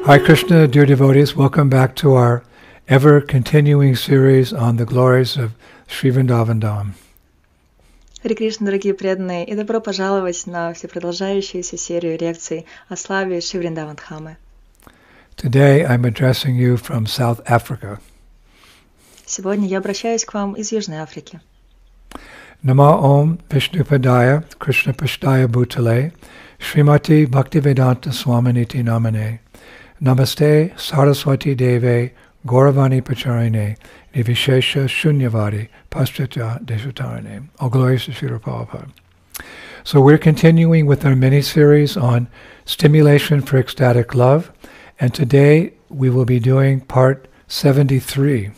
Hare Krishna, dear devotees, welcome back to our ever-continuing series on the glories of Sri Vrindavan Dham. Харе Кришна, дорогие преданные, и добро пожаловать на всепродолжающуюся серию лекций о славе Шри Вриндаван Дхамы. Today I'm addressing you from South Africa. Сегодня я обращаюсь к вам из Южной Африки. Nama Om Vishnupadaya Krishna Pashtaya Bhutale Srimati Bhaktivedanta Swaminiti Namane Namaste Saraswati Deve Gauravani Pacharine Nivishesha Shunyavadi Paschatya Deshutarane. All glories to Srila Prabhupada. So we're continuing with our mini-series on stimulation for ecstatic love, and today we will be doing part 73.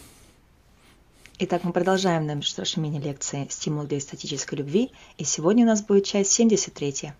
Итак, мы продолжаем наши мини-лекции «Стимул для эстетической любви», и сегодня у нас будет часть 73.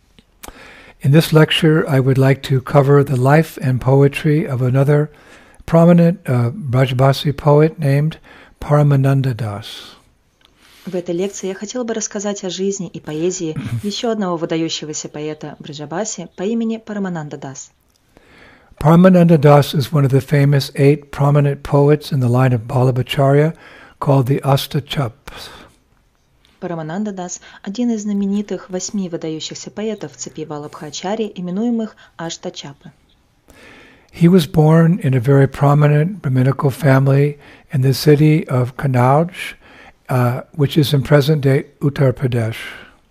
In this lecture, I would like to cover the life and poetry of another prominent Brajbasi poet named Paramananda Das. В этой лекции я хотела бы рассказать о жизни и поэзии еще одного выдающегося поэта Браджабаси по имени Парамананда Дас. Paramananda Das is one of the famous 8 prominent poets in the line of Vallabhacharya called the Ashtachaps. Парамананда Дас – один из знаменитых 8 выдающихся поэтов в цепи Валабхачари, именуемых Аштачапы. He was born in a very prominent Brahminical family in the city of Kanauj, which is in present-day Uttar Pradesh.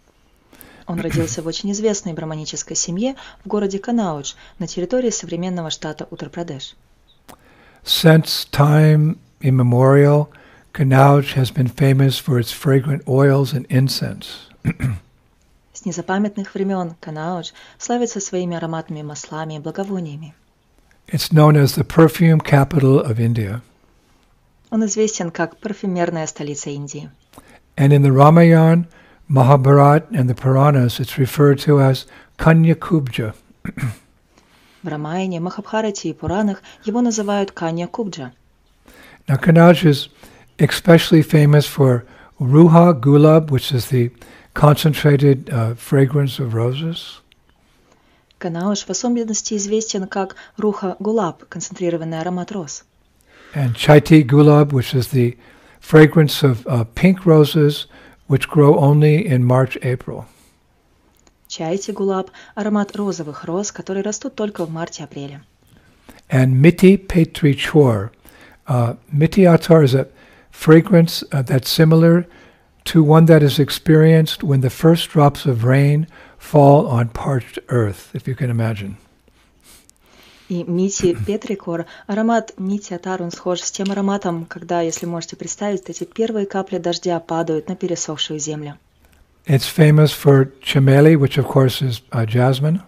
Он родился в очень известной браманической семье в городе Канаудж на территории современного штата Уттар-Прадеш. Since time immemorial, Kanauj has been famous for its fragrant oils and incense. С незапамятных времен Канаудж славится своими ароматными маслами и благовониями. It's known as the perfume capital of India. Он известен как парфюмерная столица Индии. And in the Ramayana, Mahabharata, and the Puranas, it's referred to as Kanya-kubja. В Рамаяне, Махабхарате и Пуранах его называют Канья-кубджа. Now, Kanauj is especially famous for Ruha Gulab, which is the concentrated fragrance of roses. Канауж в особенности известен как Руха Гулаб, концентрированный аромат роз. And Chaiti Gulab, which is the fragrance of pink roses, which grow only in March-April. Чайти Гулаб – аромат розовых роз, которые растут только в марте-апреле. And Miti Petri Chor. Miti Atar is a fragrance that's similar to one that is experienced when the first drops of rain fall on parched earth, if you can imagine. И Мити Петрикор, аромат Мити Атар, он схож с тем ароматом, когда, если можете представить, эти первые капли дождя падают на пересохшую землю. It's famous for chameli, which of course is jasmine.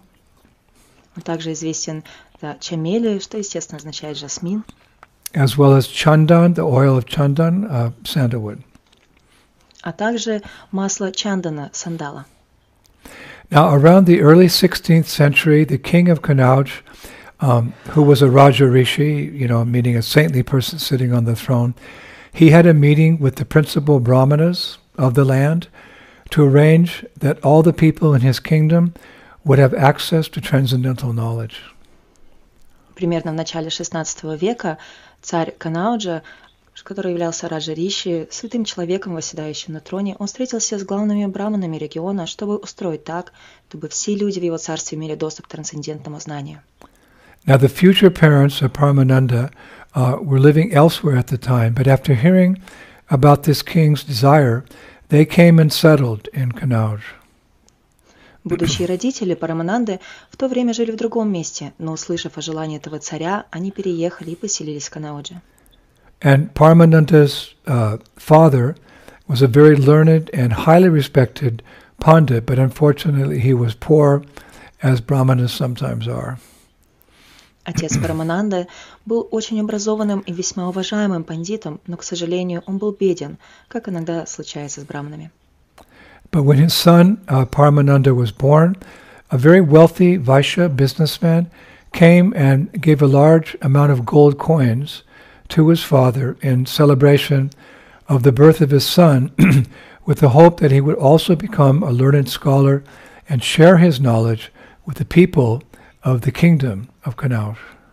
Он также известен чамели, что, естественно, означает жасмин. As well as chandan, the oil of chandan, sandalwood. А также масло чандана, сандала. Now, around the early 16th century, the king of Kanauj, who was a Raja Rishi, meaning a saintly person sitting on the throne, he had a meeting with the principal brahmanas of the land to arrange that all the people in his kingdom would have access to transcendental knowledge. Примерно в начале XVI века царь Канауджа, который являлся Раджа Риши, святым человеком, восседающим на троне, он встретился с главными браманами региона, чтобы устроить так, чтобы все люди в его царстве имели доступ к трансцендентному знанию. Now, the future parents of Paramananda were living elsewhere at the time, but after hearing about this king's desire, they came and settled in Kanauj. Будущие родители Парамананды в то время жили в другом месте, но, услышав о желании этого царя, они переехали и поселились в Канаудже. And Paramananda's father was a very learned and highly respected pandit, but unfortunately he was poor, as brahmanas sometimes are. Отец Парамананды был очень образованным и весьма уважаемым пандитом, но, к сожалению, он был беден, как иногда случается с браманами. But when his son Paramananda was born, a very wealthy Vaishya businessman came and gave a large amount of gold coins to his father in celebration of the birth of his son, with the hope that he would also become a learned scholar and share his knowledge with the people of the kingdom of Kanauj.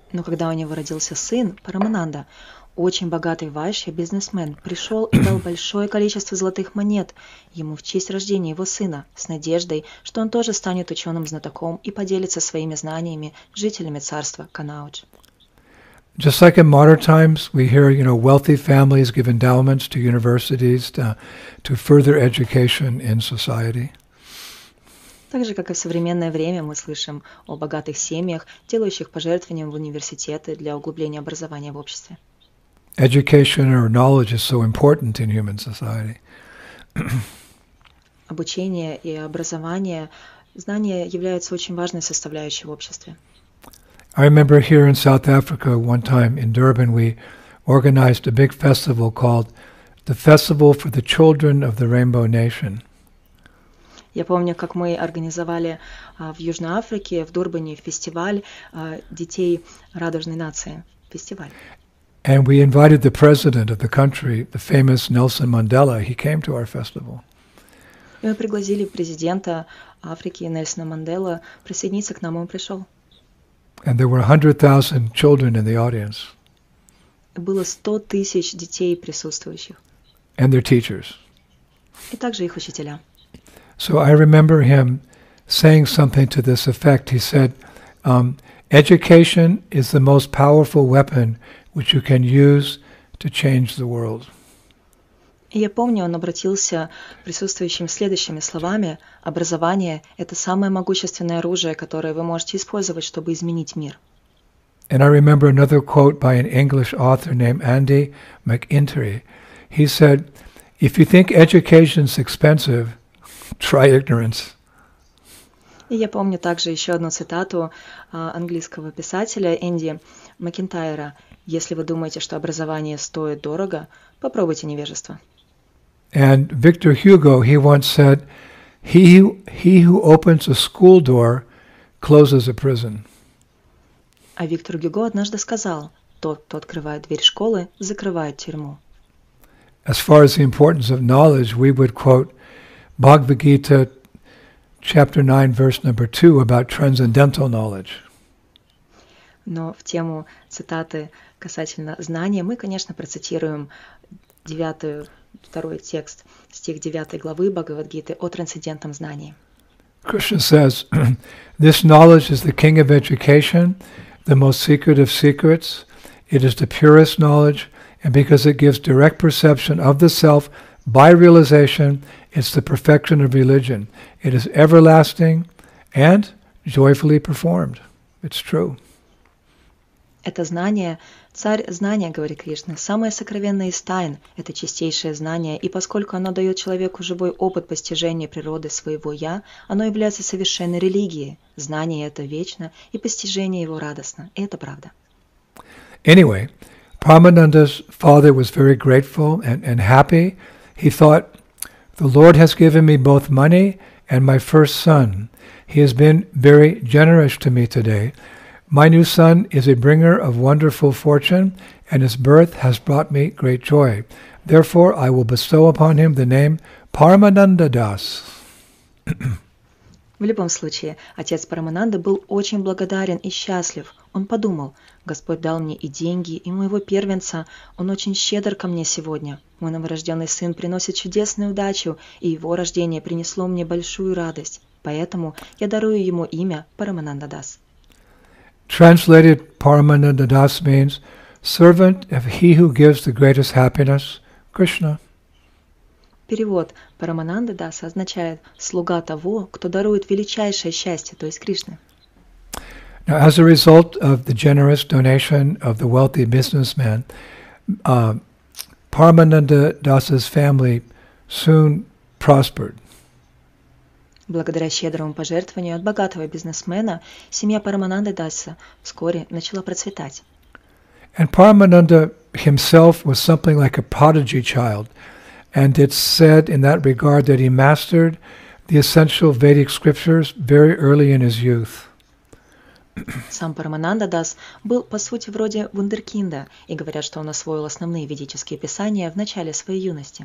Но когда у него родился сын, Парамананда, очень богатый вайшья бизнесмен, пришел и дал большое количество золотых монет ему в честь рождения его сына, с надеждой, что он тоже станет ученым-знатоком и поделится своими знаниями с жителями царства Канауч. Just like in modern times, we hear, wealthy families give endowments to universities to further education in society. Так же, как и в современное время, мы слышим о богатых семьях, делающих пожертвования в университеты для углубления образования в обществе. Education or knowledge is so important in human society. Обучение и образование, знания являются очень важной составляющей в обществе. I remember here in South Africa one time in Durban we organized a big festival called the Festival for the Children of the Rainbow Nation. Я помню, как мы организовали в Южной Африке, в Дурбане, фестиваль детей радужной нации. Фестиваль. And we invited the president of the country, the famous Nelson Mandela. He came to our festival. И мы пригласили президента Африки Нельсона Мандела присоединиться к нам, и он пришел. And there were 100,000 children in the audience. Было 100 тысяч детей присутствующих. And their teachers. И также их учителя. So I remember him saying something to this effect. He said, education is the most powerful weapon which you can use to change the world. И я помню, он обратился к присутствующим следующими словами: образование – это самое могущественное оружие, которое вы можете использовать, чтобы изменить мир. And I remember another quote by an English author named Andy McIntyre. He said, if you think education's expensive, try ignorance. И я помню также еще одну цитату английского писателя Энди Макинтайра: «Если вы думаете, что образование стоит дорого, попробуйте невежество». And Victor Hugo, he once said, he who opens a school door closes a prison. А Виктор Гюго однажды сказал: «Тот, кто открывает дверь школы, закрывает тюрьму». As far as the importance of knowledge, we would quote Bhagavad Gita, chapter 9, verse number 2, about transcendental knowledge. Но в тему цитаты касательно знания мы, конечно, процитируем 2 текст, стих 9 главы Бхагавад-гиты о трансцендентном знании. Krishna says, this knowledge is the king of education, the most secret of secrets. It is the purest knowledge, and because it gives direct perception of the self by realization, it's the perfection of religion. It is everlasting and joyfully performed. It's true. Это знание, царь знания, говорит Кришна, самое сокровенное из тайн – это чистейшее знание, и поскольку оно дает человеку живой опыт постижения природы своего «я», оно является совершенной религией. Знание это вечно, и постижение его радостно. И это правда. Anyway, Paramananda's father was very grateful and happy. He thought, the Lord has given me both money and my first son. He has been very generous to me today. My new son is a bringer of wonderful fortune, and his birth has brought me great joy. Therefore, I will bestow upon him the name Paramananda Das. В любом случае, отец Парамананды был очень благодарен и счастлив. Он подумал: Господь дал мне и деньги, и моего первенца. Он очень щедр ко мне сегодня. Мой новорожденный сын приносит чудесную удачу, и его рождение принесло мне большую радость. Поэтому я дарую ему имя Парамананда Дас. Translated, Paramananda Das means servant of he who gives the greatest happiness, Krishna. Перевод Парамананда Даса означает «слуга того, кто дарует величайшее счастье», то есть Кришны. Now, as a result of the generous donation of the wealthy businessman, Paramananda Das's family soon prospered. Благодаря щедрому пожертвованию от богатого бизнесмена, семья Парамананды Даса вскоре начала процветать. And Paramananda himself was something like a prodigy child, and it's said in that regard that he mastered the essential Vedic scriptures very early in his youth. Сам Парамананда Дас был, по сути, вроде вундеркинда, и говорят, что он освоил основные ведические писания в начале своей юности.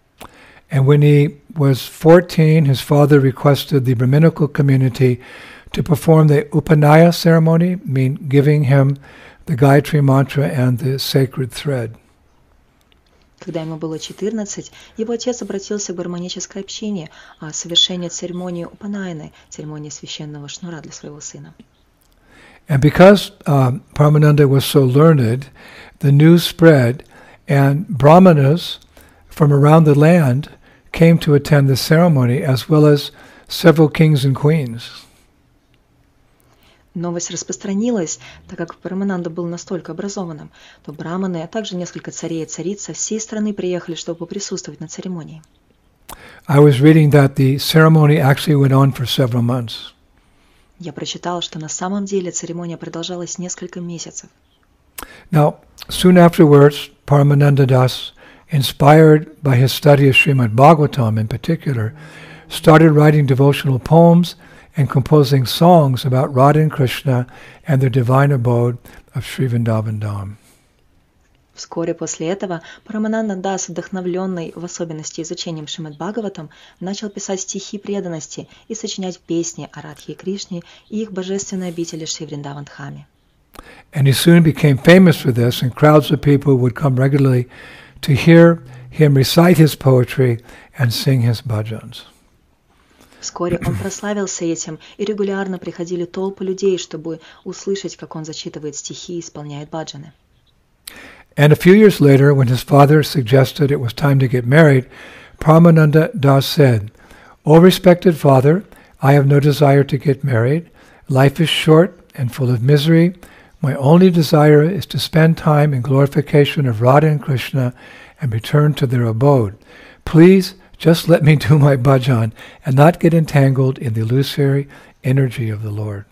And when he was 14, his father requested the Brahminical community to perform the Upanaya ceremony, mean giving him the Gayatri mantra and the sacred thread. Когда ему было 14, его отец обратился к барманической общине о совершении церемонии Упанаяны, церемонии священного шнура для своего сына. And because Paramananda was so learned, the news spread, and Brahmanas from around the land came to attend the ceremony, as well as several kings and queens. Новость распространилась, так как Парамананда был настолько образованным, то браманы, а также несколько царей и цариц со всей страны приехали, чтобы присутствовать на церемонии. I was reading that the ceremony actually went on for several months. Я прочитал, что на самом деле церемония продолжалась несколько месяцев. Now, soon afterwards, Paramananda Das, inspired by his study of Srimad Bhagavatam in particular, started writing devotional poems and composing songs about Radha and Krishna and their divine abode of Sri Vrindavan Dham. Вскоре после этого Парамананда Дас, вдохновленный в особенности изучением Шримад Бхагаватам, начал писать стихи преданности и сочинять песни о Радхе и Кришне и их божественной обители Шри Вриндаван Дхаме. And he soon became famous for this, and crowds of people would come regularly to hear him recite his poetry and sing his bhajans. Вскоре он прославился этим, и регулярно приходили толпы людей, чтобы услышать, как он зачитывает стихи и исполняет баджаны. And a few years later, when his father suggested it was time to get married, Paramananda Das said, "O respected father, I have no desire to get married. Life is short and full of misery. My only desire is to spend time in glorification of Radha and Krishna and return to their abode. Please just let me do my bhajan and not get entangled in the illusory energy of the Lord."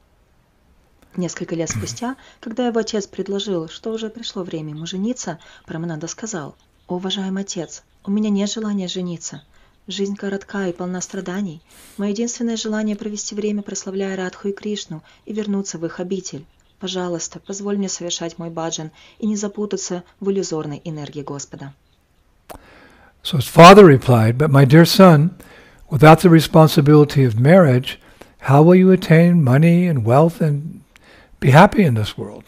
Несколько лет спустя, когда его отец предложил, что уже пришло время ему жениться, Парамананда сказал: «О, уважаемый отец, у меня нет желания жениться. Жизнь коротка и полна страданий. Мое единственное желание провести время, прославляя Радху и Кришну, и вернуться в их обитель. Пожалуйста, позволь мне совершать мой баджан и не запутаться в иллюзорной энергии Господа». So his father replied, "But my dear son, without the responsibility of marriage, how will you attain money and wealth and be happy in this world?"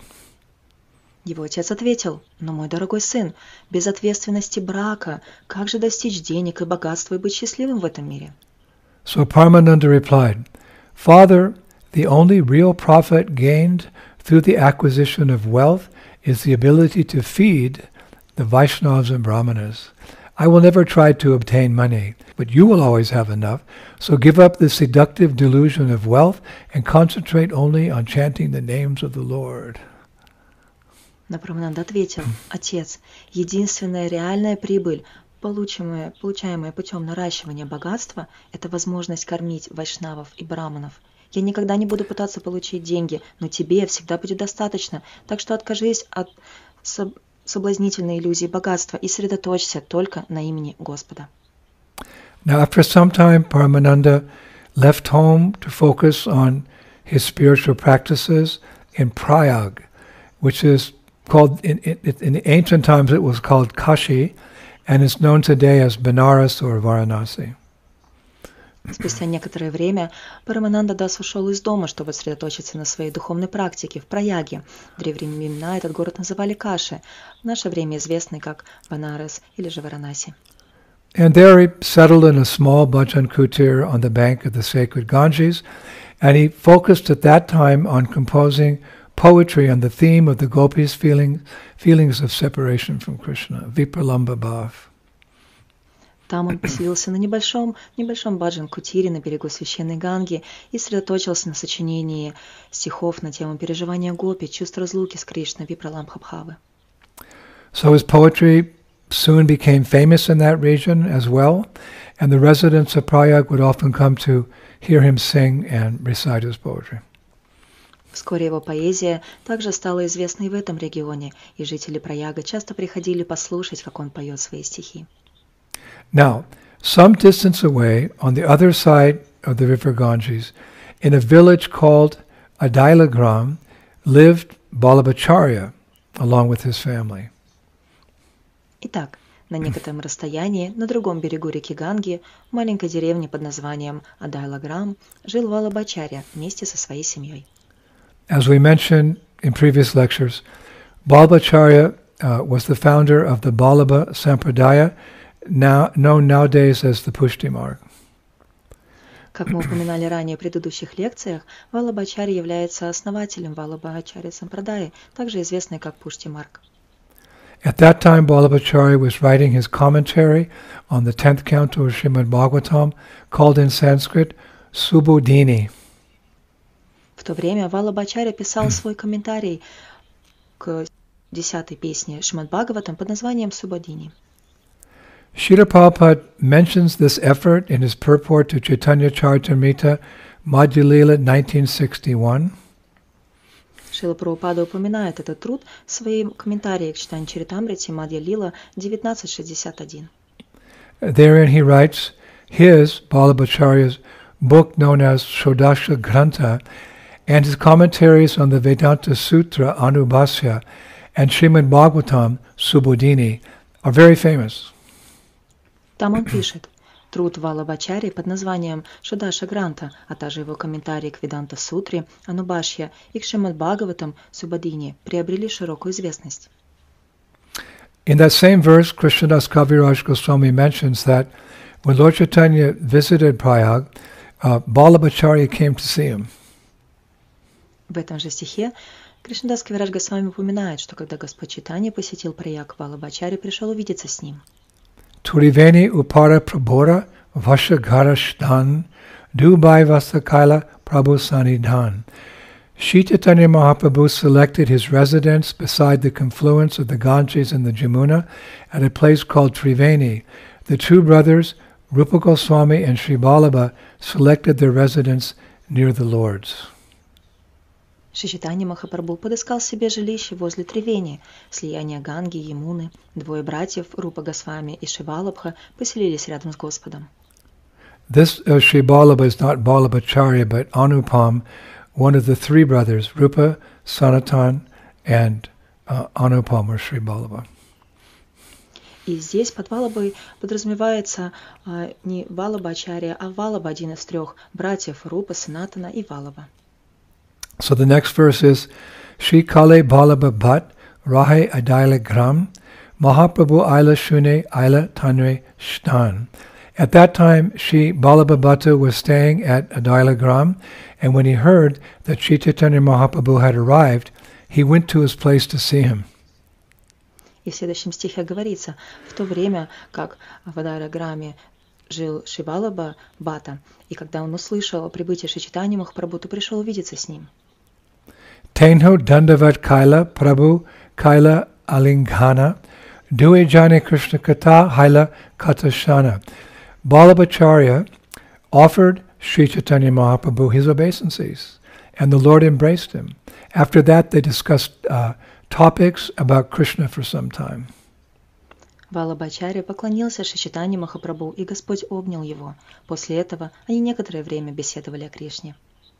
Его отец ответил: «Но, мой дорогой сын, без ответственности брака, как же достичь денег и богатства и быть счастливым в этом мире?» So Paramananda replied, "Father, the only real profit gained through the acquisition of wealth is the ability to feed the Vaishnavas and Brahmanas. I will never try to obtain money, but you will always have enough, so give up the seductive delusion of wealth and concentrate only on chanting the names of the Lord." Но Парамананда ответил: «Отец, единственная реальная прибыль, получаемая путем наращивания богатства, это возможность кормить вайшнавов и браманов. Я никогда не буду пытаться получить деньги, но тебе всегда будет достаточно, так что откажись от соблазнительной иллюзии богатства и сосредоточься только на имени Господа». Now after some time, Paramananda left home to focus on his spiritual practices in Prayag, which is called, in the ancient times it was called Kashi, and is known today as Benares or Varanasi. Спустя некоторое время Парамананда Дас ушел из дома, чтобы сосредоточиться на своей духовной практике в Праяге. В древние времена этот город называли Каши, в наше время известный как Банарас или же Варанаси. And there he settled in a small bhajan kutir on the bank of the sacred Ganges, and he focused at that time on composing poetry on the theme of the gopis' feelings of separation from Krishna, Vipralamba Bhav. Там он поселился на небольшом баджан-кутире на берегу священной Ганги и сосредоточился на сочинении стихов на тему переживания гопи, чувств разлуки с Кришной, Випраламбхабхавы. So his poetry soon became famous in that region as well, and the residents of Prayag would often come to hear him sing and recite his poetry. Вскоре его поэзия также стала известной в этом регионе, и жители Праяга часто приходили послушать, как он поет свои стихи. Now, some distance away, on the other side of the river Ganges, in a village called Adailagram, lived Balabhacharya, along with his family. Итак, на некотором расстоянии, на другом берегу реки Ганги, в маленькой деревне под названием Адайлаграм, жил Валабхачарья вместе со своей семьей. As we mentioned in previous lectures, Vallabhacharya was the founder of the Vallabha Sampradaya, known nowadays as the Pushti Marg. Как мы упоминали ранее в предыдущих лекциях, Валабхачарья является основателем Валабхачарья Сампрадаи, также известной как Пушти Марг. At that time, Vallabhacharya was writing his commentary on the 10th canto of Srimad Bhagavatam, called in Sanskrit Subodhini. В то время Валабхачарья писал свой комментарий к 10-й песне Шримад Бхагаватам под названием Субодхини. Srila Prabhupada mentions this effort in his purport to Chaitanya Charitamrita, Madhya Lila 1961. Шрила Прабхупада упоминает этот труд в своем комментарии к Чайтанья Чаритамрите Мадья Лила 1961. Therein he writes, his, Vallabhacharya's, book known as Shodasha Grantha, and his commentaries on the Vedanta Sutra Anubhasya and Srimad Bhagavatam Subodhini are very famous. Там он пишет, труд Валабхачарьи под названием Шодаша Гранта, а также его комментарии к Веданта Сутре, Анубхашья и к Шримад Бхагаватам Субодхини приобрели широкую известность. In that same verse, Krishnadas Kaviraj Goswami mentions that when Lord Chaitanya visited Prayag, Vallabhacharya came to see him. В этом же стихе Кришнадас Кавирадж Госвами упоминает, что когда Господь Чайтанья посетил Праяг, Валабхачарья пришел увидеться с ним. Turiveni upara prabhora vashagara shtan dubai vasakaila prabhu sanidhan. Shri Chaitanya Mahaprabhu selected his residence beside the confluence of the Ganges and the Jamuna at a place called Triveni. The two brothers, Rupa Goswami and Sri Vallabha, selected their residence near the Lord's. Шри Чайтанья Махапрабху подыскал себе жилище возле Тривени, слияния Ганги и Ямуны. Двое братьев, Рупа Госвами и Шри Валабха, поселились рядом с Господом. This Sri Vallabha is not Vallabhacharya, but Anupam, one of the three brothers, Rupa, Sanatan, and Anupam, or Sri Vallabha. И здесь под Валабой подразумевается не Валабхачарья, а Валаба, один из трех братьев Рупа, Санатана и Валаба. So the next verse is Shri Kale Vallabha Bhat Rahe Adaila Gram Mahaprabhu Aila Shune Aila Tanre Shtan. At that time, Shri Vallabha Bhatta was staying at Adaila Gram, and when he heard that Shri Chaitanya Mahaprabhu had arrived, he went to his place to see him. И в следующем стихе говорится, в то время, как в Адайла-граме жил Шри Валабха Бхатта, и когда он услышал о прибытии Шри Чайтаньи Махапрабху, то пришел увидеться с ним. Tenho dandavat kaila prabhu kaila alinghana due jane Krishna kata haila katashana. Vallabhacharya offered Sri Chaitanya Mahaprabhu his obeisances, and the Lord embraced him. After that, they discussed topics about Krishna for some time. Валабхачарья поклонился Шри Чайтанье Махапрабху, и Господь обнял его. После этого они некоторое время беседовали о Кришне.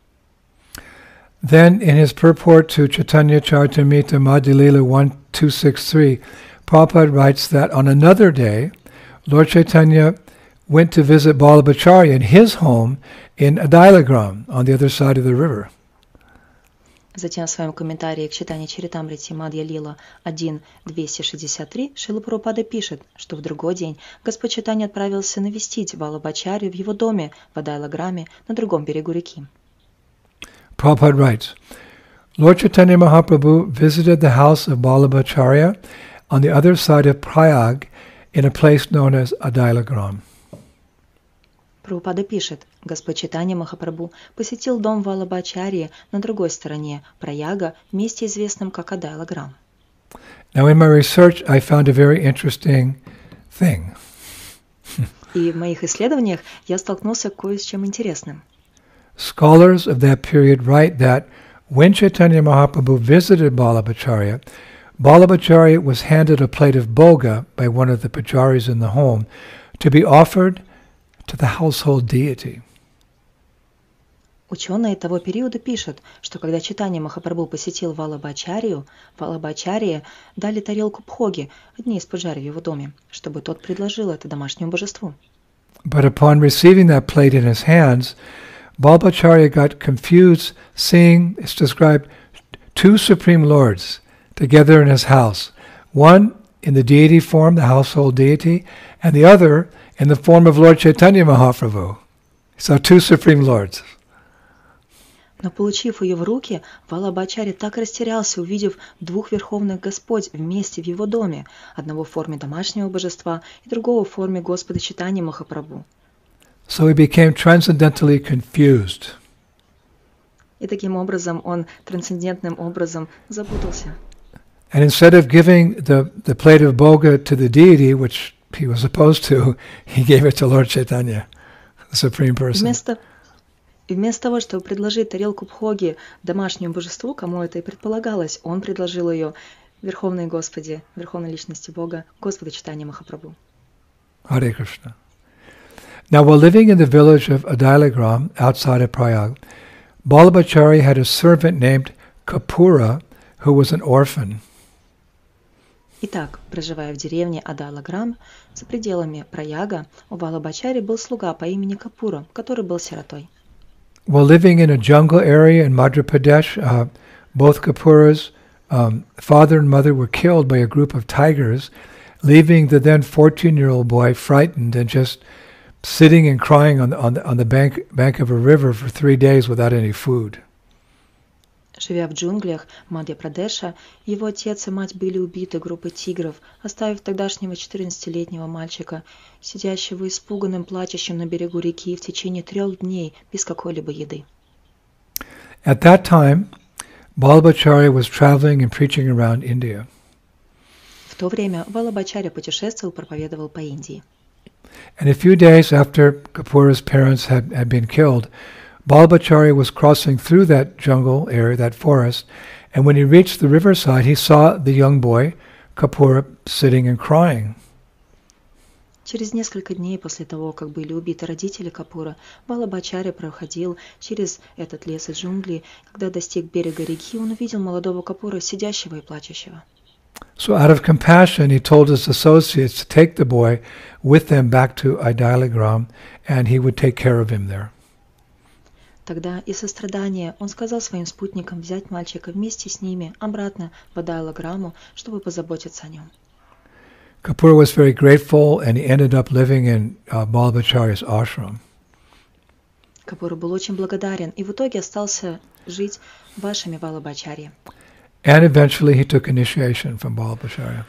Then, in his purport to Chaitanya Charitamrita Madhya Lila 1263, Prabhupada writes that on another day, Lord Chaitanya went to visit Vallabhacharya in his home in Adailagram, on the other side of the river. Затем в своем комментарии к Чайтанья Чаритамрите Мадья Лила 1.263 Шрила Прабхупада пишет, что в другой день Господь Чайтанья отправился навестить Валабхачарью в его доме в Адайлаграме на другом берегу реки. Prabhupada writes, Lord Chaitanya Mahaprabhu visited the house of Vallabhacharya on the other side of Prayag in a place known as Adailagram. Прабхупада пишет, Господь Чайтанья Махапрабху посетил дом Валабхачарьи на другой стороне Праяга, в месте известном как Адайлаграм. Now in my research I found a very interesting thing. И в моих исследованиях я столкнулся кое с чем интересным. Scholars of that period write that when Chaitanya Mahaprabhu visited Vallabhacharya, Vallabhacharya was handed a plate of bhoga by one of the pujaris in the home to be offered to the household deity. Ученые того периода пишут, что когда Чайтанья Махапрабху посетил Валабхачарью, Валабхачарье дали тарелку пхоги, одни из пуджари в его доме, чтобы тот предложил это домашнему божеству. But upon receiving that plate in his hands, Vallabhacharya got confused, seeing, it's described, two supreme lords together in his house. One in the deity form, the household deity, and the other in the form of Lord Chaitanya Mahaprabhu. So two supreme lords. Но получив ее в руки, Валабхачарья так растерялся, увидев двух верховных Господь вместе в его доме, одного в форме домашнего божества и другого в форме Господа Чайтаньи Махапрабху. So he became transcendentally confused. И таким образом он трансцендентным образом запутался. And instead of giving the plate of bhoga to the deity, which he was supposed to, he gave it to Lord Chaitanya, the Supreme Person. Вместо того, чтобы предложить тарелку пхоги домашнему божеству, кому это и предполагалось, он предложил ее Верховной Господи, Верховной Личности Бога, Господу Чайтаньи Махапрабху. Hare Krishna. Now, while living in the village of Adailagram, outside of Prayag, Vallabhacharya had a servant named Kapura, who was an orphan. Итак, проживая в деревне Адайлаграм, за пределами Праяга, у Валабхачарьи был слуга по имени Капура, который был сиротой. While living in a jungle area in Madhya Pradesh, both Kapura's father and mother were killed by a group of tigers, leaving the then 14-year-old boy frightened and just sitting and crying on the bank of a river for 3 days without any food. Живя в джунглях Мадхья-Прадеша, его отец и мать были убиты группой тигров, оставив тогдашнего 14-летнего мальчика, сидящего испуганным, плачущим на берегу реки в течение 3 дней без какой-либо еды. At that time, Vallabhacharya was traveling and preaching around India. В то время Валабхачарья путешествовал, проповедовал по Индии. And a few days after Kapura's parents had been killed, Vallabhacharya was crossing through that jungle area, that forest, and when he reached the riverside, he saw the young boy, Kapura, sitting and crying. Через несколько дней после того, как были убиты родители Капура, Валабхачарья проходил через этот лес и джунгли. Когда достиг берега реки, он увидел молодого Капура, сидящего и плачущего. So out of compassion, he told his associates to take the boy with them back to Adailagram, and he would take care of him there. Тогда из сострадания он сказал своим спутникам взять мальчика вместе с ними обратно в Адайлаграму, чтобы позаботиться о нем. Kapura was very grateful, and he ended up living in Vallabhacharya's ashram. Капура был очень благодарен и в итоге остался жить в ашраме Валабхачарьи. And eventually he took initiation from Vallabhacharya.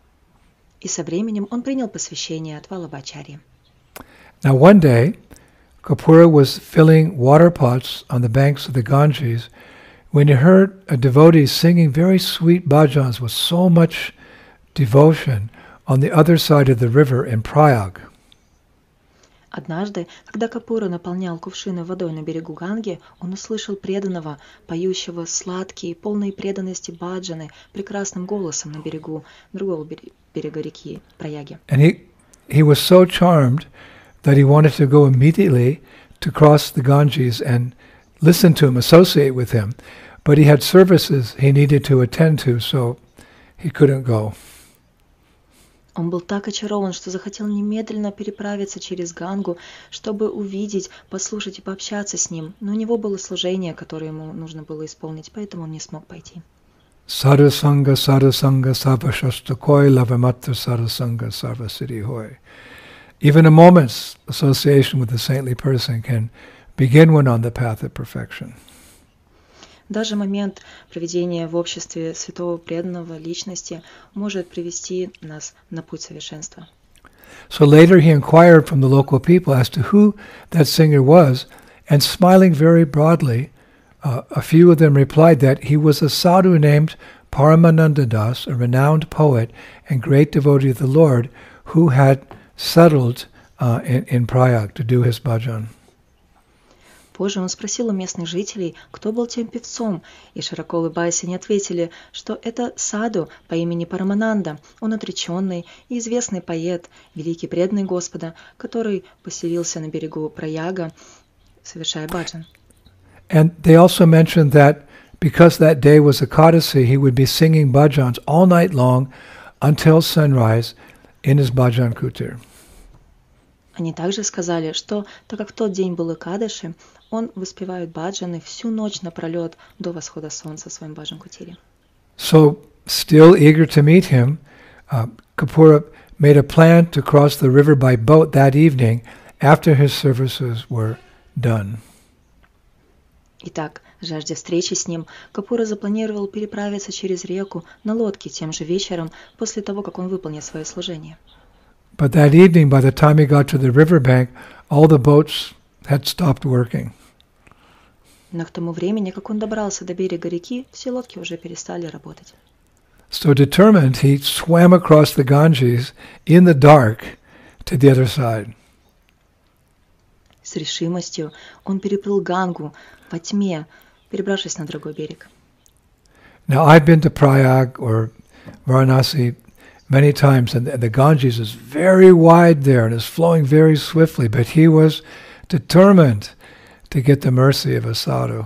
И со временем он принял посвящение от Валабхачарьи. Now one day, Kapura was filling water pots on the banks of the Ganges when he heard a devotee singing very sweet bhajans with so much devotion on the other side of the river in Prayag. Однажды, когда Капура наполнял кувшины водой на берегу Ганги, он услышал преданного, поющего сладкие, полные преданности баджаны, прекрасным голосом на берегу другого берега реки Праяги. And he was so charmed that he wanted to go immediately to cross the Ganges and listen to him, associate with him. But he had services he needed to attend to, so he couldn't go. Он был так очарован, что захотел немедленно переправиться через Гангу, чтобы увидеть, послушать и пообщаться с ним. Но у него было служение, которое ему нужно было исполнить, поэтому он не смог пойти. Sadhusanga, sadhusanga, sarvashastakoi, lavamatra sadhusanga, sarvasiddhi hoy. Even a moment's association with a saintly person can begin one on the path of perfection. Даже момент проведения в обществе святого преданного личности может привести нас на путь совершенства. So later he inquired from the local people as to who that singer was, and smiling very broadly, a few of them replied that he was a sadhu named Paramananda Das, a renowned poet and great devotee of the Lord, who had settled in Prayag to do his bhajan. Позже он спросил у местных жителей, кто был тем певцом, и широко улыбаясь, они ответили, что это саду по имени Парамананда, он отреченный и известный поэт, великий преданный Господа, который поселился на берегу Праяга, совершая баджан. And they also mentioned that because that day was Ekadasi, he would be singing bhajans all night long until sunrise in his bhajan kutir. Они также сказали, что так как в тот день был Экадаши, он воспевает баджаны всю ночь напролет до восхода солнца в своем баджан-кутире. So, still eager to meet him, Kapura made a plan to cross the river by boat that evening after his services were done. Итак, жаждя встречи с ним, Капура запланировал переправиться через реку на лодке тем же вечером после того, как он выполнит свое служение. But that evening, by the time he got to the riverbank, all the boats had stopped working. Но к тому времени, как он добрался до берега реки, все лодки уже перестали работать. So determined, he swam across the Ganges in the dark to the other side. С решимостью он переплыл Гангу во тьме, перебравшись на другой берег. Now, I've been to Prayag or Varanasi many times, and the Ganges is very wide there and is flowing very swiftly, but he was determined to get the mercy of a sadhu.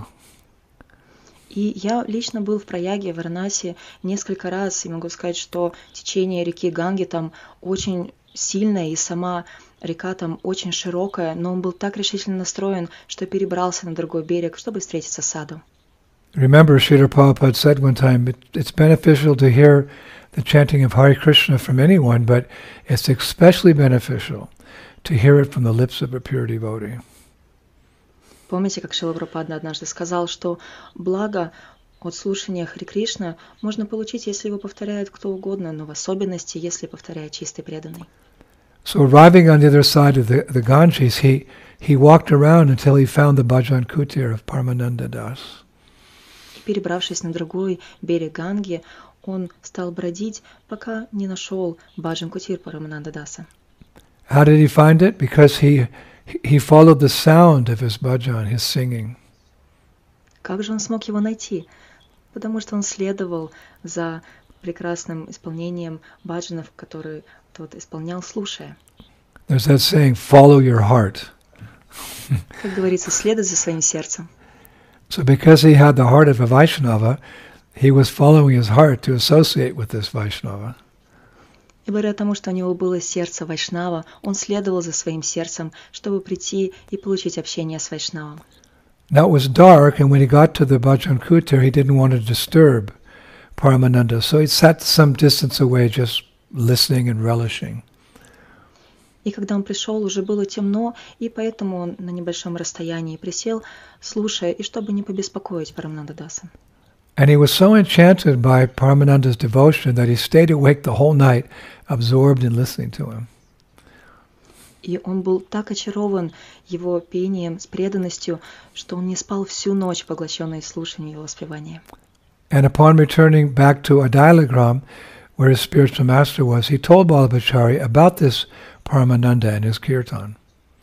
И я лично был в Праяге, в Варанаси несколько раз, и могу сказать, что течение реки Ганги там очень сильное, и сама река там очень широкая, но он был так решительно настроен, что перебрался на другой берег, чтобы встретиться с саду. Remember, Srila Prabhupada said one time, it's beneficial to hear the chanting of Hare Krishna from anyone, but it's especially beneficial to hear it from the lips of a pure devotee. Помните, как Шрила Прабхупада однажды сказал, что благо от слушания Харе Кришна можно получить, если его повторяет кто угодно, но в особенности, если повторяет чистый преданный. So arriving on the other side of the Ganges, he walked around until he found the Bhajan Kutir of Paramananda Das. И перебравшись на другой берег Ганги, он стал бродить, пока не нашел Баджан Кутир Парамананда Даса. How did he find it? Because he followed the sound of his bhajan, his singing. Как же он смог его найти? Потому что он следовал за прекрасным исполнением баджанов, которые тот исполнял, слушая. There's that saying, follow your heart. Как говорится, следуй за своим сердцем. So because he had the heart of a Vaishnava, he was following his heart to associate with this Vaishnava. И благодаря тому, что у него было сердце Вайшнава, он следовал за своим сердцем, чтобы прийти и получить общение с Вайшнавом. Now it was dark, and when he got to the Bhajan Kutir, he didn't want to disturb Paramananda, so he sat some distance away, just listening and relishing. И когда он пришел, уже было темно, и поэтому он на небольшом расстоянии присел, слушая, и чтобы не побеспокоить Парамананда Даса. And he was so enchanted by Paramananda's devotion that he stayed awake the whole night, absorbed in listening to him. И он был так очарован его пением, с преданностью, что он не спал всю ночь, поглощенный слушанием его воспевания. And upon returning back to Adailagram, where his spiritual master was, he told Vallabhachari about this Paramananda and his kirtan.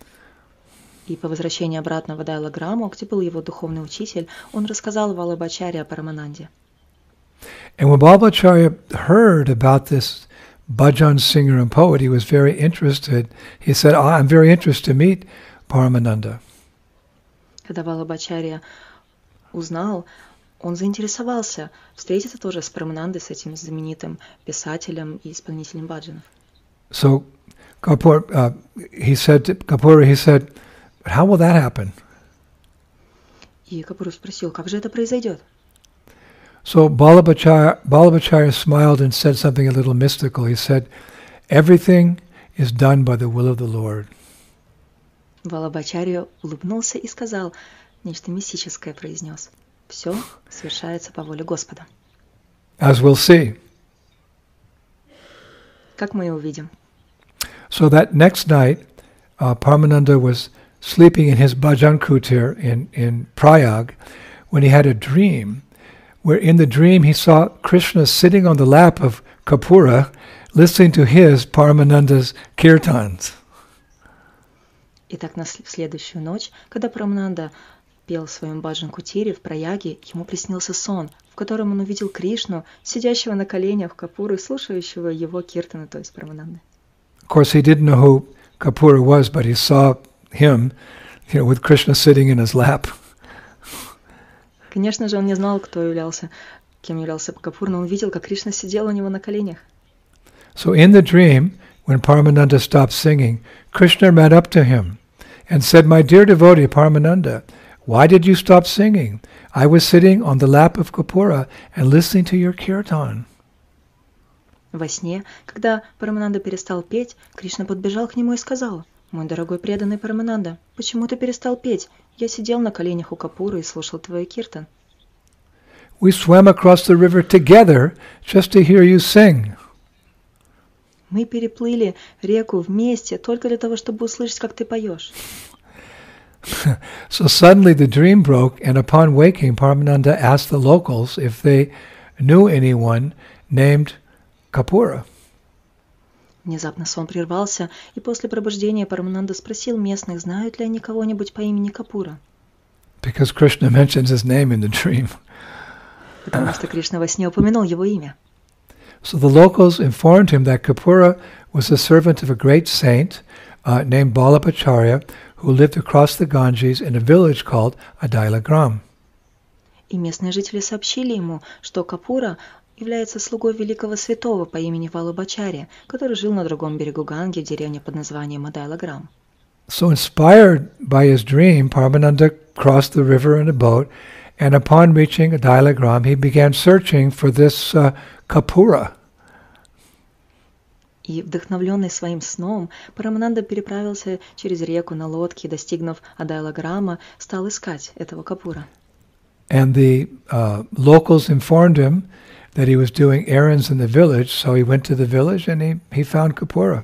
И по возвращении обратно в Адайлаграму, где был его духовный учитель, он рассказал Валабхачарье о Парамананде. And when Vallabhacharya heard about this bhajan singer and poet, he was very interested. He said, I'm very interested to meet Paramananda. Когда Валабхачарья узнал, он заинтересовался встретиться тоже с Параманандой, с этим знаменитым писателем и исполнителем баджанов. So Kapura, he said, but how will that happen? И Капуру спросил, как же это произойдет? So Vallabhacharya smiled and said something a little mystical. He said, everything is done by the will of the Lord. Валабхачарья улыбнулся и сказал, нечто мистическое произнес. Все совершается по воле Господа. As we'll see. Как мы и увидим. So that next night, Paramananda was sleeping in his bhajan kutir in Prayag when he had a dream, where in the dream he saw Krishna sitting on the lap of Kapura, listening to his Paramananda's kirtans. Итак, на следующую ночь, когда Парамананда пел в своем баджан-кутире в Праяге, ему приснился сон, в котором он увидел Кришну, сидящего на коленях Капуры, слушающего его киртаны, то есть Парамананды. Of course, he didn't know who Kapura was, but he saw him, with Krishna sitting in his lap. Конечно же, он не знал, кем являлся Капур, но он видел, как Кришна сидел у него на коленях. So in the dream, when Paramananda stopped singing, Krishna ran up to him and said, "My dear devotee Paramananda, why did you stop singing? I was sitting on the lap of Kapura and listening to your kirtan." Во сне, когда Парамананда перестал петь, Кришна подбежал к нему и сказал: «Мой дорогой преданный Парамананда, почему ты перестал петь? Я сидел на коленях у Капуры и слушал твой киртан». We swam across the river together just to hear you sing. Мы переплыли реку вместе только для того, чтобы услышать, как ты поешь. So suddenly the dream broke, and upon waking, Paramananda asked the locals if they knew anyone named Kapura. Внезапно сон прервался, и после пробуждения Парамананда спросил местных, знают ли они кого-нибудь по имени Капура. Because Krishna mentions his name in the dream. Потому что Кришна во сне упомянул его имя. So the locals informed him that Kapura was the servant of a great saint named Balabhacharya, who lived across the Ganges in a village called Adailagram. И местные жители сообщили ему, что Капура является слугой великого святого по имени Валабхачарья, который жил на другом берегу Ганги в деревне под названием Адайлаграм. So inspired by his dream, Paramananda crossed the river in a boat, and upon reaching Adailagram, he began searching for this Kapura. И вдохновленный своим сном, Парамананда переправился через реку на лодке, достигнув Адайлаграма, стал искать этого Капура. And the locals informed him that he was doing errands in the village, so he went to the village and he found Kapura.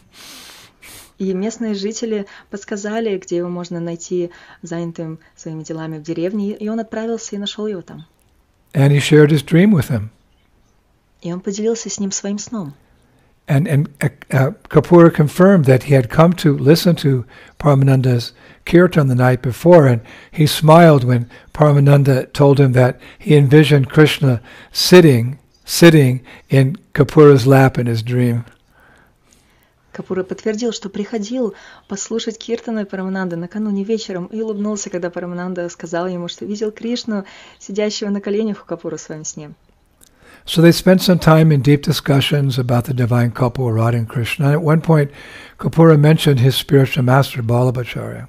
И местные жители подсказали, где его можно найти занятым своими делами в деревне, и он отправился и нашел его там. And he shared his dream with him. И он поделился с ним своим сном. And Kapura confirmed that he had come to listen to Paramananda's kirtan the night before, and he smiled when Paramananda told him that he envisioned Krishna sitting in Kapura's lap in his dream. Капура подтвердил, что приходил послушать киртаны Парамананды накануне вечером и улыбнулся, когда Парамананда сказал ему, что видел Кришну, сидящего на коленях у Капуры в своем сне. So they spent some time in deep discussions about the divine couple, Radha and Krishna. And at one point, Kapura mentioned his spiritual master, Balabhacharya.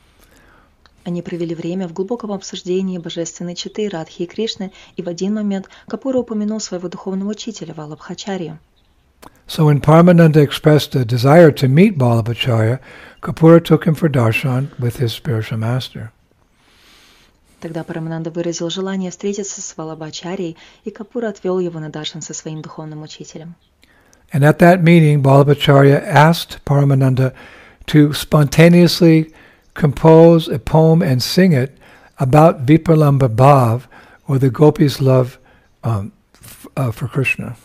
Они провели время в глубоком обсуждении божественной четы Радхи и Кришны, и в один момент Капура упомянул своего духовного учителя Валабхачарью. So when Paramananda expressed a desire to meet Balabhacharya, Kapura took him for darshan with his spiritual master. Тогда Парамананда выразил желание встретиться с Валабхачарьей, и Капура отвел его на даршан со своим духовным учителем. And at that meeting, Balabhacharya asked Paramananda to spontaneously compose a poem and sing it about Vipralambha Bhav, or the gopis' love for Krishna.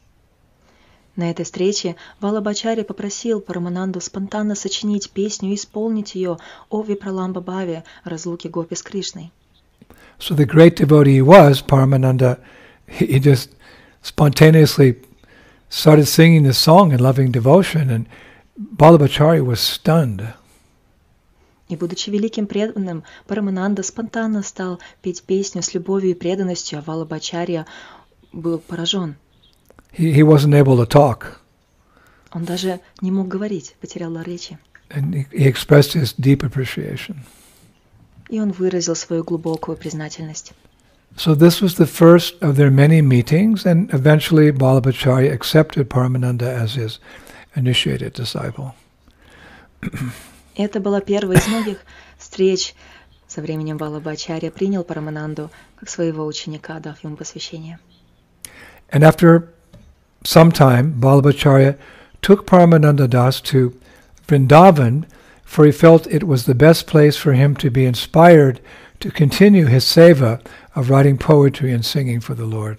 На этой встрече Валабхачарья попросил Парамананду спонтанно сочинить песню и исполнить ее о Випраламба Бхаве, разлуке гопи с Кришной. So the great devotee he was, Paramananda, he just spontaneously started singing this song in loving devotion, and Vallabhacharya was stunned. И, будучи великим преданным, Парамананда спонтанно стал петь песню с любовью и преданностью, а Валабхачарья был поражен. He wasn't able to talk. Он даже не мог говорить, потерял дар речи. And he expressed his deep appreciation. И он выразил свою глубокую признательность. So this was the first of their many meetings, and eventually Vallabhacharya accepted Paramananda as his initiated disciple. Это была первая из многих встреч. Со временем Валабхачарья принял Парамананду как своего ученика, дав ему посвящение. And after some time, Vallabhacharya took Paramananda Das to Vrindavan, for he felt it was the best place for him to be inspired to continue his seva of writing poetry and singing for the Lord.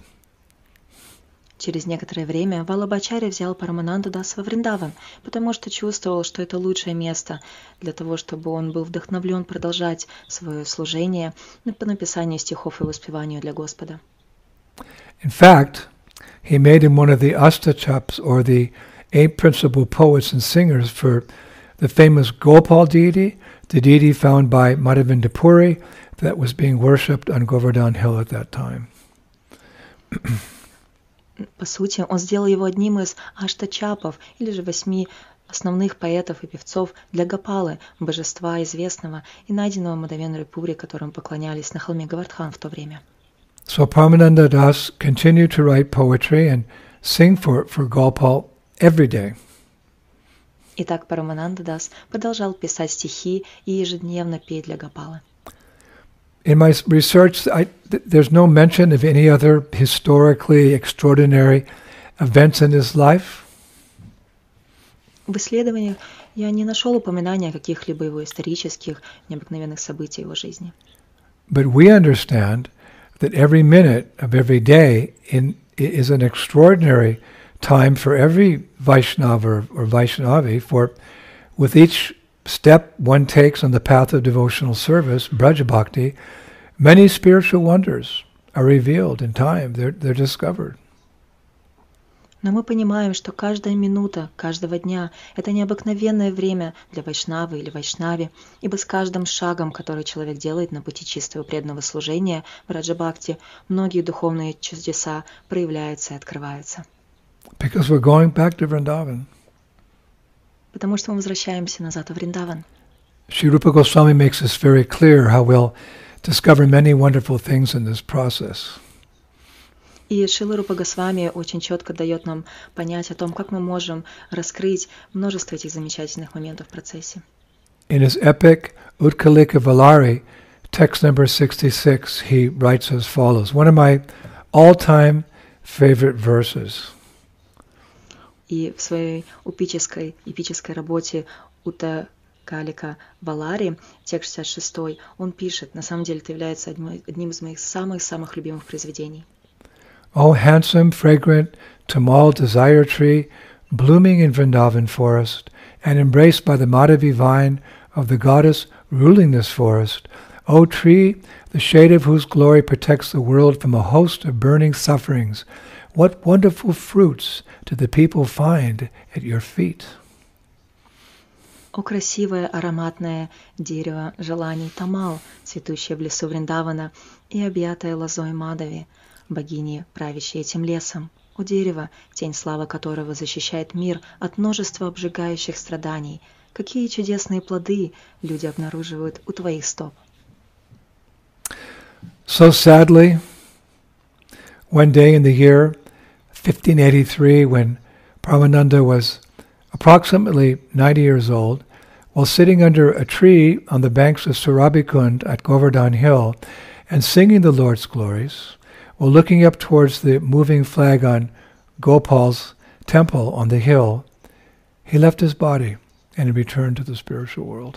Через некоторое время Валабхачарья взял Парамананду Дас во Вриндаван, потому что чувствовал, что это лучшее место для того, чтобы он был вдохновлен продолжать свое служение по написанию стихов и воспеванию для Господа. In fact, he made him one of the Ashtachaps, or the 8 principal poets and singers for the famous Gopal deity, the deity found by Madhavendu Puri that was being worshipped on Govardhan Hill at that time. По сути, он сделал его одним из аштачапов, или же 8 основных поэтов и певцов для Гопалы, божества известного и найденного Мадхавендра Пури, которым поклонялись на холме Говардхан в то время. So Paramananda Das continued to write poetry and sing for Gopal every day. Итак, Парамананда Дас продолжал писать стихи и ежедневно петь для Гопалы. In my research, there's no mention of any other historically extraordinary events in his life. В исследованиях я не нашел упоминания о каких-либо его исторических, необыкновенных событиях его жизни. But we understand that every minute of every day is an extraordinary time for every Vaishnava or Vaishnavi, for with each step one takes on the path of devotional service, Braja Bhakti, many spiritual wonders are revealed in time, they're discovered. Но мы понимаем, что каждая минута каждого дня – это необыкновенное время для Вайшнавы или Вайшнави, ибо с каждым шагом, который человек делает на пути чистого преданного служения в Раджа-бхакти, многие духовные чудеса проявляются и открываются. Because we're going back to Vrindavan. Потому что мы возвращаемся назад в Вриндаван. Sri Rupa Goswami makes this very clear, how we'll discover many wonderful things in this process. И Шрила Рупа Госвами очень четко дает нам понять о том, как мы можем раскрыть множество этих замечательных моментов в процессе. In his epic Utkalika Valari, text number 66, he writes as follows, one of my all-time favorite verses. И в своей эпической работе Ута Калика Валари, текст 66, он пишет, на самом деле это является одним из моих самых-самых любимых произведений. O handsome, fragrant, Tamal desire tree, blooming in Vrindavan forest, and embraced by the Madhavi vine of the goddess ruling this forest, O tree, the shade of whose glory protects the world from a host of burning sufferings, what wonderful fruits did the people find at your feet? О красивое ароматное дерево желаний Тамал, цветущее в лесу Вриндавана и объятое лозой Мадhaви, богини, правящей этим лесом, о дерево, тень славы которого защищает мир от множества обжигающих страданий. Какие чудесные плоды люди обнаруживают у твоих стоп. So sadly, one day in the year 1583, when Paramananda was approximately 90 years old, while sitting under a tree on the banks of Surabhikund at Govardhan Hill and singing the Lord's glories, while looking up towards the moving flag on Gopal's temple on the hill, he left his body and returned to the spiritual world.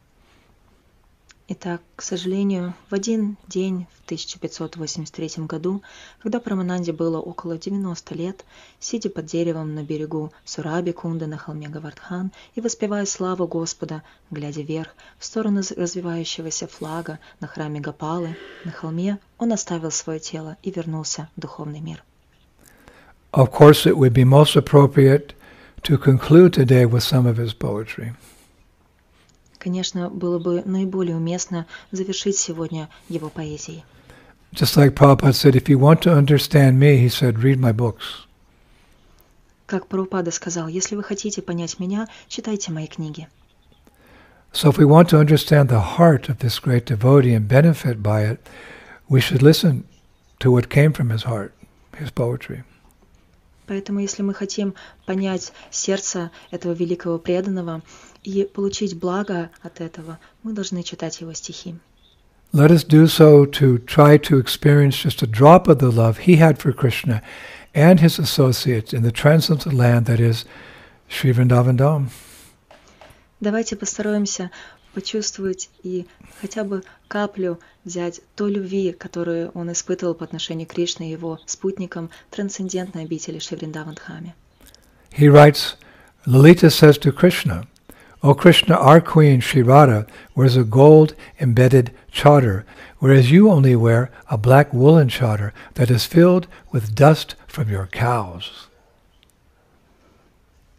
Итак, к сожалению, в один день в 1583 году, когда Парамананде было около 90 лет, сидя под деревом на берегу Сурабхикунда на холме Говардхан и воспевая славу Господа, глядя вверх, в сторону развивающегося флага на храме Гопалы, на холме, он оставил свое тело и вернулся в духовный мир. Of course, it would be most appropriate to conclude today with some of his poetry. Конечно, было бы наиболее уместно завершить сегодня его поэзией. Just like Prabhupada said, if you want to understand me, he said, read my books. Как Прабхупада сказал, если вы хотите понять меня, читайте мои книги. So if we want to understand the heart of this great devotee and benefit by it, we should listen to what came from his heart, his poetry. Поэтому, если мы хотим понять сердце этого великого преданного и получить благо от этого, мы должны читать его стихи. Let us do so to try to experience just a drop of the love he had for Krishna and his associates in the transcendental land that is Sri Vrindavan Dham. Давайте постараемся почувствовать и хотя бы каплю взять той любви, которую он испытывал по отношению к Кришне и его спутникам трансцендентной обители Шри Вриндаван-дхаме. He writes, Lalita says to Krishna, O Krishna, our queen, Sri Radha, wears a gold-embedded chadar, whereas you only wear a black woolen chadar that is filled with dust from your cows.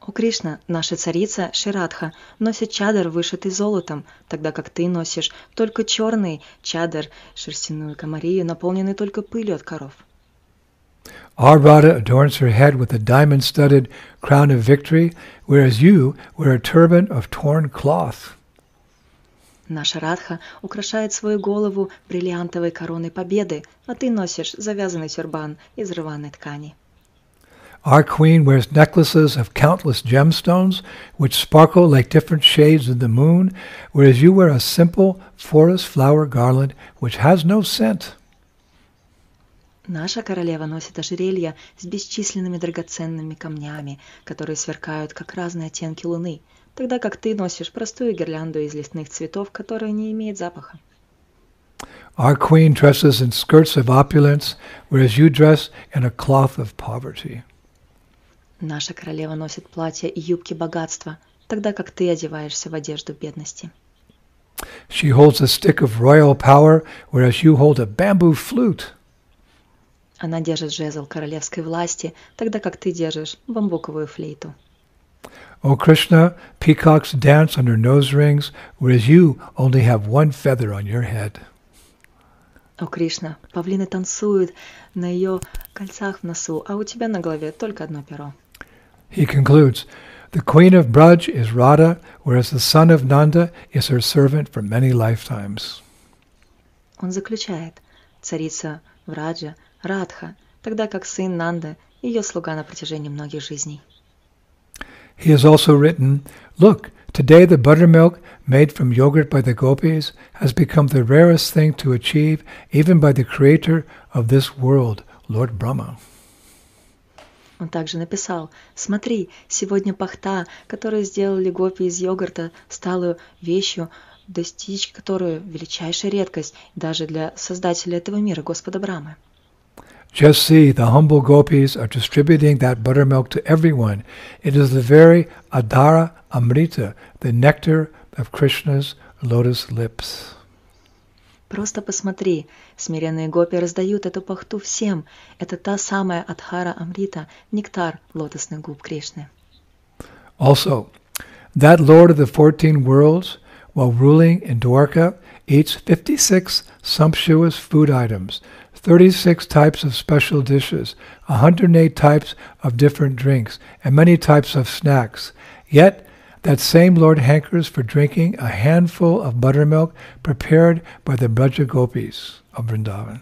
«О Кришна, наша царица Ширадха носит чадр, вышитый золотом, тогда как ты носишь только черный чадр, шерстяную камарию, наполненный только пылью от коров». Our Radha adorns her head with a diamond-studded crown of victory, whereas you wear a turban of torn cloth. Наша Радха украшает свою голову бриллиантовой короной победы, а ты носишь завязанный тюрбан из рваной ткани. Our queen wears necklaces of countless gemstones, which sparkle like different shades of the moon, whereas you wear a simple forest flower garland, which has no scent. Наша королева носит ожерелья с бесчисленными драгоценными камнями, которые сверкают, как разные оттенки луны, тогда как ты носишь простую гирлянду из лесных цветов, которая не имеет запаха. Our queen dresses in skirts of opulence, whereas you dress in a cloth of poverty. Наша королева носит платья и юбки богатства, тогда как ты одеваешься в одежду бедности. She holds a stick of royal power, whereas you hold a bamboo flute. Она держит жезл королевской власти, тогда как ты держишь бамбуковую флейту. O Krishna, peacocks dance on their nose rings, whereas you only have one feather on your head. О Кришна, павлины танцуют на ее кольцах в носу, а у тебя на голове только одно перо. He concludes, the queen of Braj is Radha, whereas the son of Nanda is her servant for many lifetimes. Он заключает, царица Враджа — Радха, тогда как сын Нанда — ее слуга на протяжении многих жизней. He has also written, look, today the buttermilk made from yogurt by the gopis has become the rarest thing to achieve even by the creator of this world, Lord Brahma. Он также написал, смотри, сегодня пахта, которую сделали гопи из йогурта, стала вещью, достичь которую величайшая редкость даже для создателя этого мира, Господа Брамы. Just see, the humble gopis are distributing that buttermilk to everyone. It is the very Adhara Amrita, the nectar of Krishna's lotus lips. Просто посмотри, смиренные гопи раздают эту пахту всем. Это та самая Адхара Амрита, нектар лотосных губ Кришны. Also, that Lord of the 14 worlds, while ruling in Dwarka, eats 56 sumptuous food items, 36 types of special dishes, 108 types of different drinks, and many types of snacks. Yet, that same Lord hankers for drinking a handful of buttermilk prepared by the Braja Gopis of Vrindavan.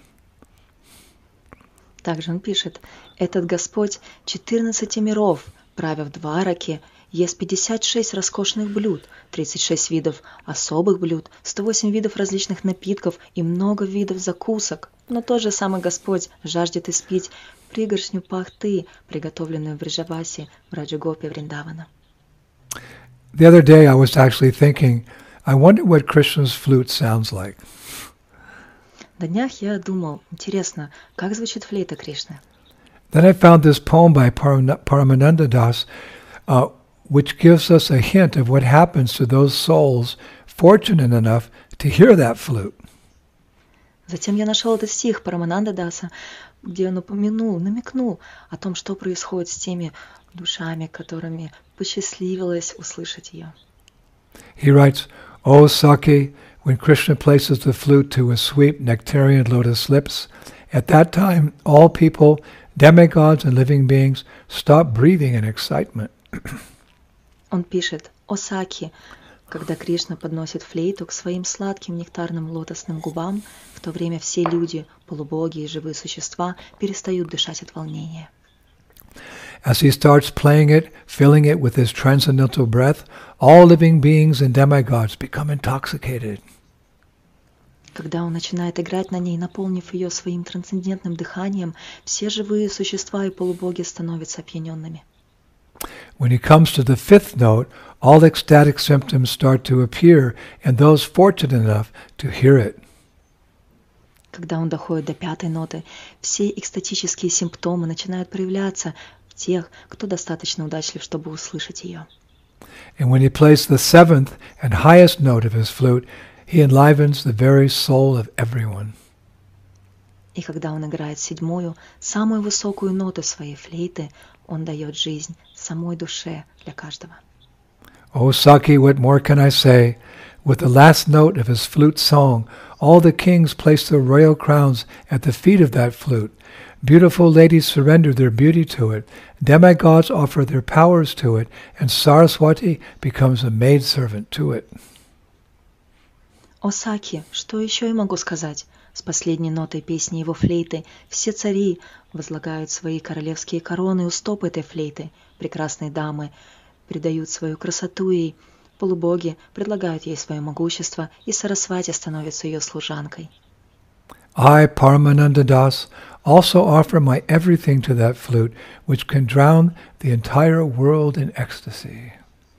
Также он пишет, этот Господь 14 миров, правя в Двараке, ест 56 роскошных блюд, 36 видов особых блюд, 108 видов различных напитков и много видов закусок. Но тот же самый Господь жаждет испить пригоршню пахты, приготовленную в Бриджавасе, в Раджагопе Вриндавана. The other day I was actually thinking, I wonder what Krishna's flute sounds like. На днях я думал, интересно, как звучит флейта Кришны. Then I found this poem by Paramananda Das, which gives us a hint of what happens to those souls fortunate enough to hear that flute. Затем я нашел этот стих Парамананда Даса, где он намекнул о том, что происходит с теми душами, которыми посчастливилось услышать ее. He writes, O Saki, when Krishna places the flute to his sweet nectarian lotus lips, at that time all people, demigods and living beings, stop breathing in excitement. Он пишет, «О Саки, когда Кришна подносит флейту к своим сладким нектарным лотосным губам, в то время все люди, полубоги и живые существа перестают дышать от волнения». As he starts playing it, filling it with his transcendental breath, all living beings and demigods become intoxicated. Когда он начинает играть на ней, наполнив ее своим трансцендентным дыханием, все живые существа и полубоги становятся опьяненными. When he comes to the fifth note, all ecstatic symptoms start to appear in those fortunate enough to hear it. Когда он доходит до пятой ноты, все экстатические симптомы начинают проявляться в тех, кто достаточно удачлив, чтобы услышать ее. And when he plays the seventh and highest note of his flute, he enlivens the very soul of everyone. И когда он играет седьмую, самую высокую ноту своей флейты, он дает жизнь самой душе для каждого. O Saki, what more can I say? With the last note of his flute song, all the kings placed their royal crowns at the feet of that flute. Beautiful ladies surrender their beauty to it. Demigods offer their powers to it, and Saraswati becomes a maidservant to it. О Саки, что еще я могу сказать? С последней нотой песни его флейты все цари возлагают свои королевские короны у стоп этой флейты. Прекрасные дамы придают свою красоту ей. Полубоги предлагают ей свое могущество, и Сарасвати становится ее служанкой. I, Paramananda Das, also offer my everything to that flute, which can drown the entire world in ecstasy.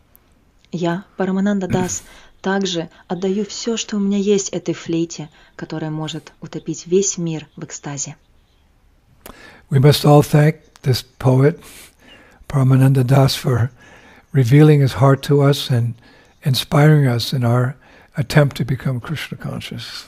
Я, Парамананда Дас, также отдаю все, что у меня есть этой флейте, которая может утопить весь мир в экстазе. We must all thank this poet, Paramananda Das, for revealing his heart to us and inspiring us in our attempt to become Krishna conscious.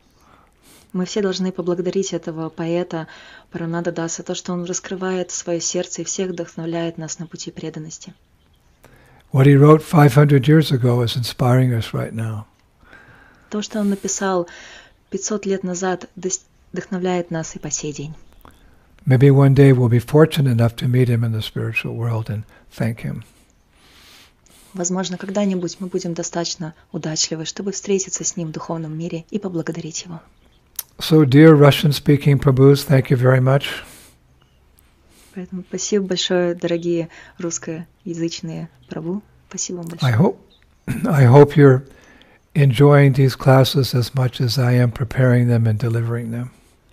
Мы все должны поблагодарить этого поэта Парамананда Даса, то, что он раскрывает свое сердце и всех вдохновляет нас на пути преданности. What he wrote 500 years ago is inspiring us right now. То, что он написал 500 лет назад, вдохновляет нас и по сей день. Maybe one day we'll be fortunate enough to meet him in the spiritual world and thank him. Возможно, когда-нибудь мы будем достаточно удачливы, чтобы встретиться с ним в духовном мире и поблагодарить его. So, dear Russian-speaking Prabhus, thank you very much. Поэтому спасибо большое, дорогие русскоязычные прабху. Спасибо вам большое. I hope you're enjoying these classes as much as I am preparing them and delivering them.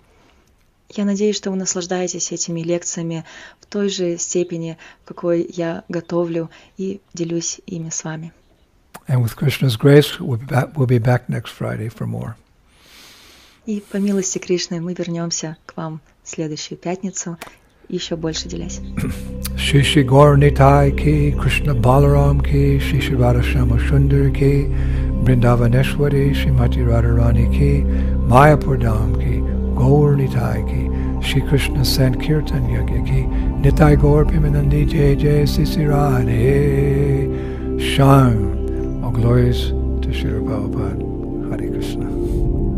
Я надеюсь, что вы наслаждаетесь этими лекциями в той же степени, в какой я готовлю и делюсь ими с вами. And with Krishna's grace, we'll be back next Friday for more. И по милости Кришны мы вернемся к вам в следующую пятницу, еще больше делясь. Shri Shri Gaur Nitai ki, Krishna Balaram ki, Shri Shri Radha Shama Sundar ki, Vrindavaneshwari, Srimati Radharani ki, Mayapur Dham ki, Gaur Nitai ki, Shri Krishna Sankirtan Yagya ki, Nitai Gaur Pimanandi Jai Jai Sisi Radhe Shyam. All glories to Shri Prabhupada. Hare Krishna.